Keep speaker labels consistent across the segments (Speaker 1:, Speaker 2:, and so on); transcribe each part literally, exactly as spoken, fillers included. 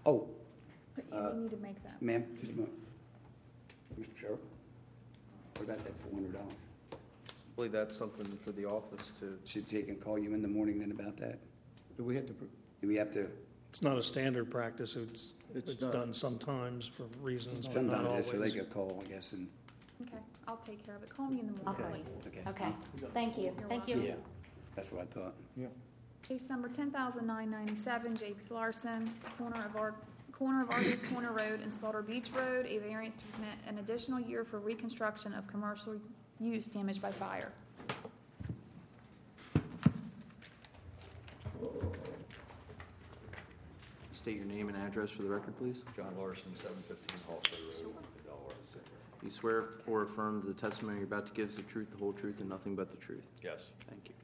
Speaker 1: Oh,
Speaker 2: But you
Speaker 1: Uh,
Speaker 2: need to make that.
Speaker 1: ma'am, just a moment. Mister Sheriff, what about that four hundred dollars?
Speaker 3: I believe that's something for the office to,
Speaker 1: Should they can call you in the morning then about that?
Speaker 4: Do we have to, pr-
Speaker 1: Do we have to,
Speaker 5: It's not a standard practice. It's,
Speaker 4: It's
Speaker 5: it's
Speaker 4: not.
Speaker 5: done sometimes for reasons, but not
Speaker 1: sometimes so they
Speaker 5: always.
Speaker 1: get a call, I guess, and,
Speaker 2: Okay, I'll take care of it. Call me in the morning,
Speaker 6: Okay.
Speaker 2: please.
Speaker 1: okay.
Speaker 6: Okay, thank you,
Speaker 2: You're
Speaker 6: thank you.
Speaker 1: Yeah, that's what I thought.
Speaker 4: yeah,
Speaker 2: Case number ten thousand nine ninety-seven, J P Larson, corner of Ar, corner of Argus Corner Road and Slaughter Beach Road, a variance to permit an additional year for reconstruction of commercial use damaged by fire.
Speaker 3: state your name and address for the record, please.
Speaker 7: John Larson, seven fifteen Halsey Road, Delaware City.
Speaker 3: You swear or affirm that the testimony you're about to give is the truth, the whole truth, and nothing but the truth?
Speaker 7: Yes.
Speaker 3: Thank you.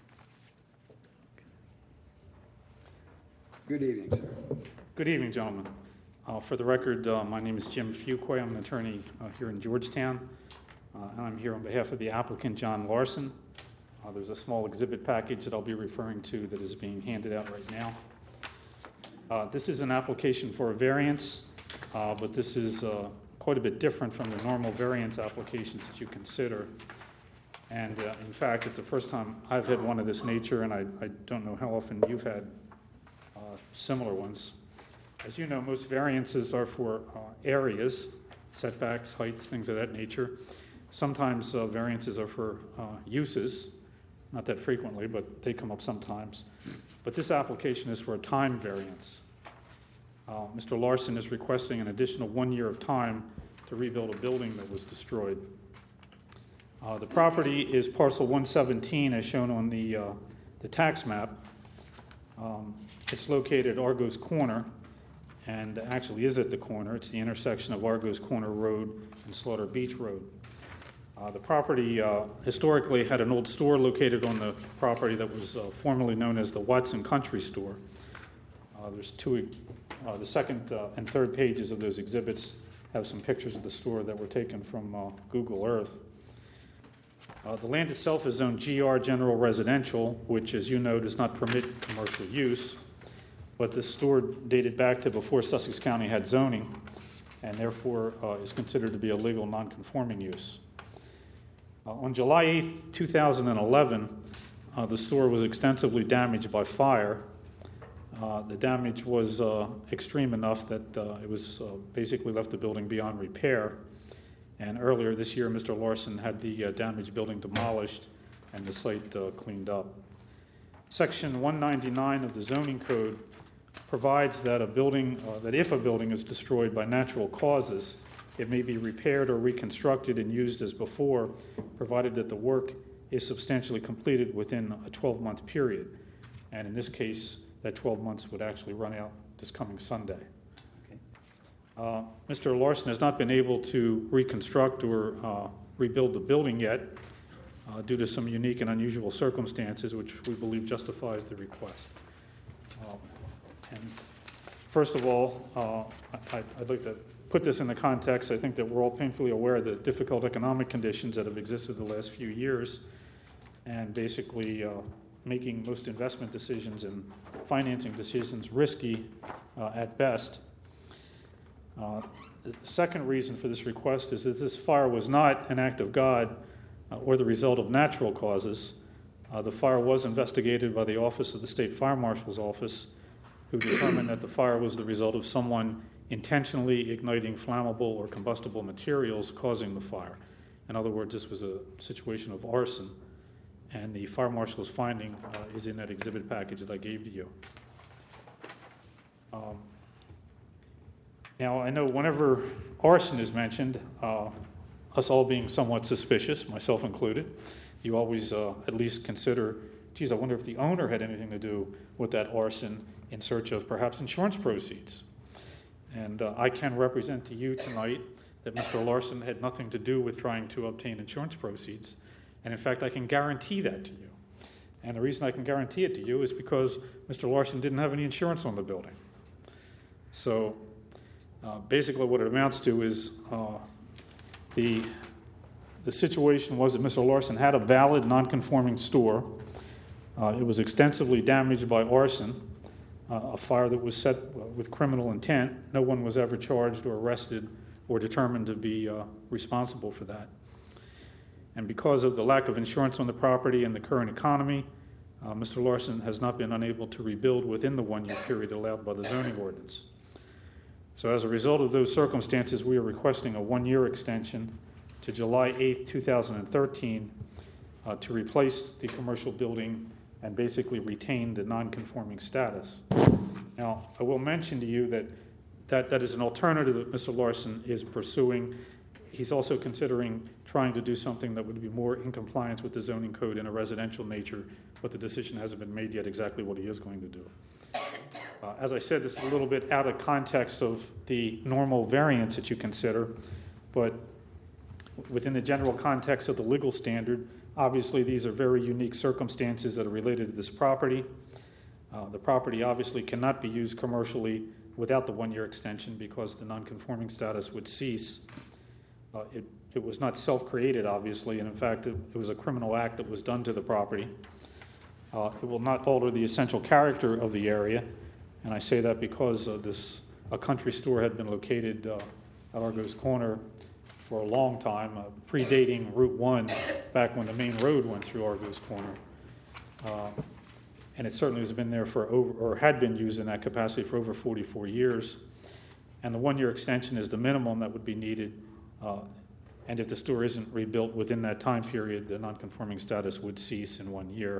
Speaker 1: Good evening, sir.
Speaker 8: Good evening, gentlemen. Uh, For the record, uh, my name is Jim Fuqua. I'm an attorney uh, here in Georgetown. Uh, and I'm here on behalf of the applicant, John Larson. Uh, There's a small exhibit package that I'll be referring to that is being handed out right now. Uh, This is an application for a variance, uh, but this is uh, quite a bit different from the normal variance applications that you consider. And uh, in fact, it's the first time I've had one of this nature, and I I don't know how often you've had uh, similar ones. As you know, most variances are for uh, areas, setbacks, heights, things of that nature. Sometimes uh, variances are for uh, uses, not that frequently, but they come up sometimes. But this application is for a time variance. Uh, Mister Larson is requesting an additional one year of time to rebuild a building that was destroyed. Uh, The property is parcel one seventeen, as shown on the, uh, the tax map. Um, It's located at Argos Corner, and actually is at the corner. It's the intersection of Argos Corner Road and Slaughter Beach Road. Uh, The property uh, historically had an old store located on the property that was uh, formerly known as the Watson Country Store. Uh, There's two, uh, the second uh, and third pages of those exhibits have some pictures of the store that were taken from uh, Google Earth. Uh, The land itself is zoned G R General Residential, which, as you know, does not permit commercial use. But this store dated back to before Sussex County had zoning, and therefore uh, is considered to be a legal non-conforming use. Uh, On July eighth, two thousand eleven, uh, the store was extensively damaged by fire. Uh, The damage was uh, extreme enough that uh, it was uh, basically left the building beyond repair. And earlier this year, Mister Larson had the uh, damaged building demolished and the site uh, cleaned up. Section one ninety-nine of the zoning code provides that a building, uh, that if a building is destroyed by natural causes, it may be repaired or reconstructed and used as before, provided that the work is substantially completed within a twelve-month period. And in this case, that twelve months would actually run out this coming Sunday. Uh, Mister Larson has not been able to reconstruct or uh, rebuild the building yet uh, due to some unique and unusual circumstances, which we believe justifies the request. Um, and first of all, uh, I, I'd like to put this in the context. I think that we're all painfully aware of the difficult economic conditions that have existed the last few years, and basically uh, making most investment decisions and financing decisions risky uh, at best. Uh, the second reason for this request is that this fire was not an act of God uh, or the result of natural causes. Uh, the fire was investigated by the Office of the State Fire Marshal's Office, who determined that the fire was the result of someone intentionally igniting flammable or combustible materials causing the fire. In other words, this was a situation of arson, and the fire marshal's finding uh, is in that exhibit package that I gave to you. Um, Now, I know whenever arson is mentioned, uh, us all being somewhat suspicious, myself included, you always uh, at least consider, geez, I wonder if the owner had anything to do with that arson in search of perhaps insurance proceeds. And uh, I can represent to you tonight that Mister Larson had nothing to do with trying to obtain insurance proceeds. And in fact, I can guarantee that to you. And the reason I can guarantee it to you is because Mister Larson didn't have any insurance on the building. So, Uh, basically what it amounts to is uh, the, the situation was that Mister Larson had a valid non-conforming store. Uh, it was extensively damaged by arson. uh, a fire that was set uh, with criminal intent. No one was ever charged or arrested or determined to be uh, responsible for that. And because of the lack of insurance on the property and the current economy, uh, Mister Larson has not been unable to rebuild within the one-year period allowed by the zoning ordinance. So as a result of those circumstances, we are requesting a one-year extension to July eighth, two thousand thirteen, uh, to replace the commercial building and basically retain the non-conforming status. Now, I will mention to you that that, that is an alternative that Mister Larson is pursuing. He's also considering trying to do something that would be more in compliance with the zoning code in a residential nature, but the decision hasn't been made yet exactly what he is going to do. Uh, as I said, this is a little bit out of context of the normal variance that you consider, but within the general context of the legal standard, obviously these are very unique circumstances that are related to this property. Uh, the property obviously cannot be used commercially without the one-year extension because the non-conforming status would cease. Uh, it, it was not self-created, obviously, and in fact, it, it was a criminal act that was done to the property. Uh, it will not alter the essential character of the area, and I say that because uh, this a country store had been located uh, at Argos Corner for a long time, uh, predating Route one, back when the main road went through Argos Corner. Uh, and it certainly has been there for over, or had been used in that capacity for over forty-four years. And the one-year extension is the minimum that would be needed. Uh, and if the store isn't rebuilt within that time period, the non-conforming status would cease in one year.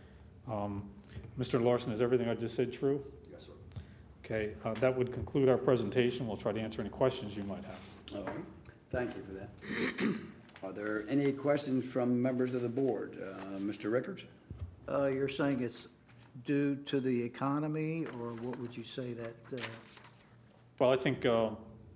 Speaker 8: Um, Mister Larson, is everything I just said true?
Speaker 1: Yes, sir.
Speaker 8: Okay, uh, that would conclude our presentation. We'll try to answer any questions you might have.
Speaker 1: All right, thank you for that. Are there any questions from members of the board? Uh, Mister Rickards?
Speaker 4: Uh, You're saying it's due to the economy, or what would you say that, uh,
Speaker 8: Well, I think uh,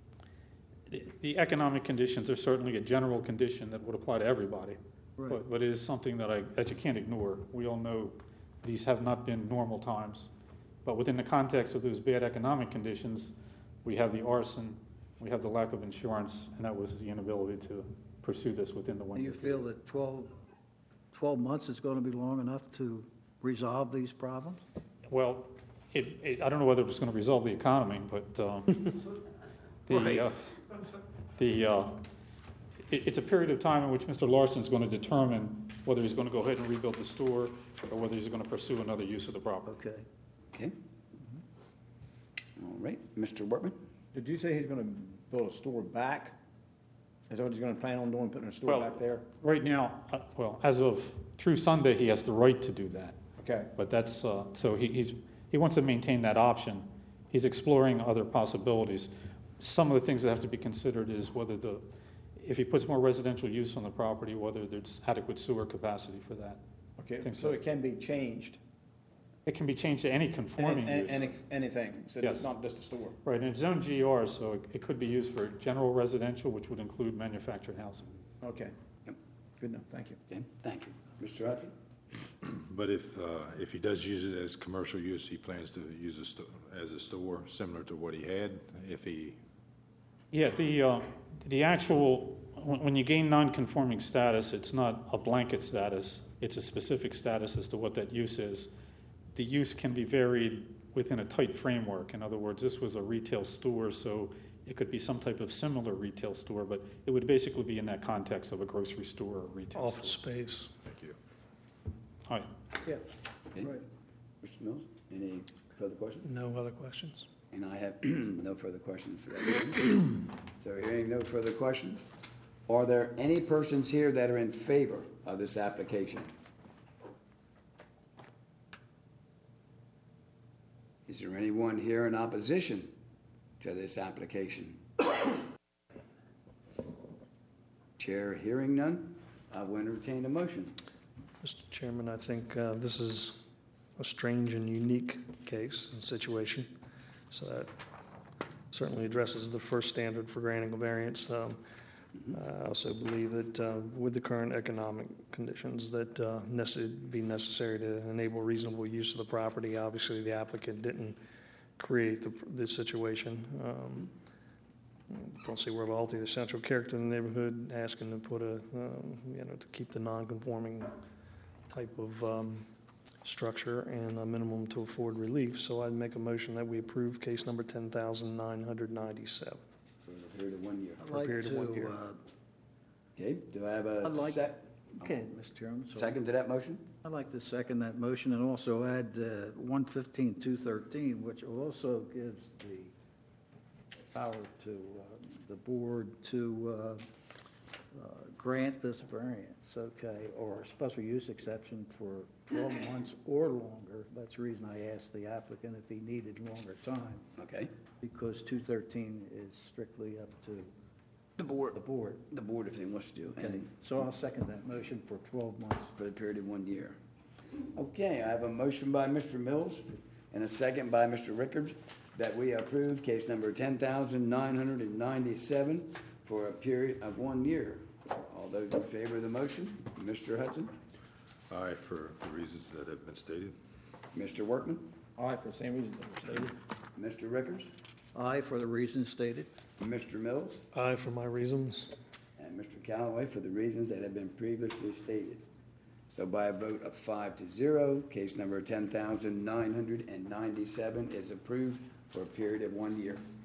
Speaker 8: the- the economic conditions are certainly a general condition that would apply to everybody.
Speaker 4: right,
Speaker 8: But, but it is something that I, that you can't ignore. We all know these have not been normal times. But within the context of those bad economic conditions, we have the arson, we have the lack of insurance, and that was the inability to pursue this within the one
Speaker 4: do
Speaker 8: year.
Speaker 4: you feel that twelve, twelve months is going to be long enough to resolve these problems?
Speaker 8: Well, it, it, I don't know whether it's going to resolve the economy, but um, the, uh, the, uh, it, it's a period of time in which Mister Larson's going to determine whether he's going to go ahead and rebuild the store or whether he's going to pursue another use of the property.
Speaker 4: Okay.
Speaker 1: Okay. All right, Mister Workman?
Speaker 6: Did you say he's gonna build a store back? Is that what he's gonna plan on doing, putting a store
Speaker 8: Well-
Speaker 6: back there?
Speaker 8: Right now, uh, well, as of through Sunday, he has the right to do that.
Speaker 6: Okay,
Speaker 8: But that's, uh, so he, he's, he wants to maintain that option. He's exploring other possibilities. Some of the things that have to be considered is whether the, if he puts more residential use on the property, whether there's adequate sewer capacity for that.
Speaker 6: okay,
Speaker 8: Think
Speaker 6: so
Speaker 8: so.
Speaker 6: it can be changed?
Speaker 8: It can be changed to any conforming
Speaker 6: Any-
Speaker 8: use.
Speaker 6: any- Anything, so
Speaker 8: Yes.
Speaker 6: it's not just a store?
Speaker 8: Right, and it's zone G R, so it, it could be used for general residential, which would include manufactured housing.
Speaker 6: Okay.
Speaker 1: Yep.
Speaker 6: Good enough, thank you.
Speaker 1: Okay, thank you. Mister Hudson?
Speaker 7: But if, uh, if he does use it as commercial use, he plans to use it sto- as a store, similar to what he had, if he,
Speaker 8: Yeah, the, uh, the actual, when, when you gain non-conforming status, it's not a blanket status. It's a specific status as to what that use is. The use can be varied within a tight framework. In other words, this was a retail store, so it could be some type of similar retail store, but it would basically be in that context of a grocery store or retail
Speaker 5: Office
Speaker 8: store.
Speaker 5: space.
Speaker 7: thank you.
Speaker 8: All right.
Speaker 6: Yeah,
Speaker 1: Okay.
Speaker 6: right.
Speaker 1: Mister Mills, any further questions?
Speaker 5: No other questions?
Speaker 1: And I have no further questions for that. So hearing no further questions, are there any persons here that are in favor of this application? Is there anyone here in opposition to this application? Chair hearing none, I will entertain a motion.
Speaker 5: Mister Chairman, I think uh, this is a strange and unique case and situation, so that certainly addresses the first standard for granting a variance. Um, I also believe that uh, with the current economic conditions, that uh, it'd be necessary to enable reasonable use of the property. Obviously, the applicant didn't create the, the situation. Um, don't see where it'll alter the central character of the neighborhood, asking to put a, um, you know, to keep the non-conforming type of um, structure and a minimum to afford relief. So I'd make a motion that we approve case number ten thousand nine hundred ninety-seven.
Speaker 1: For a period of one year.
Speaker 4: I'd
Speaker 5: For a
Speaker 4: like
Speaker 5: period of one
Speaker 4: to,
Speaker 5: year.
Speaker 4: uh,
Speaker 1: Okay, do I have a
Speaker 4: I'd like-
Speaker 1: sec,
Speaker 4: Okay, Mister Chairman. so
Speaker 1: second to that motion?
Speaker 4: I'd like to second that motion and also add uh, one fifteen, two thirteen, which also gives the power to uh, the board to uh, uh, grant this variance, okay, or special use exception for twelve months or longer. That's the reason I asked the applicant if he needed longer time,
Speaker 1: Okay.
Speaker 4: because two thirteen is strictly up to
Speaker 1: The board.
Speaker 4: the board.
Speaker 1: The board, if they wish to.
Speaker 4: Okay,
Speaker 1: And
Speaker 4: so I'll second that motion for twelve months.
Speaker 1: for the period of one year. Okay, I have a motion by Mister Mills and a second by Mister Rickards that we approve case number ten thousand nine hundred ninety-seven for a period of one year. All those in favor of the motion, Mister Hudson,
Speaker 7: Aye, for the reasons that have been stated.
Speaker 1: Mister Workman,
Speaker 6: Aye, for the same reasons that were stated.
Speaker 1: Mister Rickards,
Speaker 4: Aye, for the reasons stated.
Speaker 1: Mister Mills,
Speaker 5: Aye for my reasons.
Speaker 1: and Mister Callaway for the reasons that have been previously stated. So by a vote of five to zero, case number ten thousand nine hundred ninety-seven is approved for a period of one year.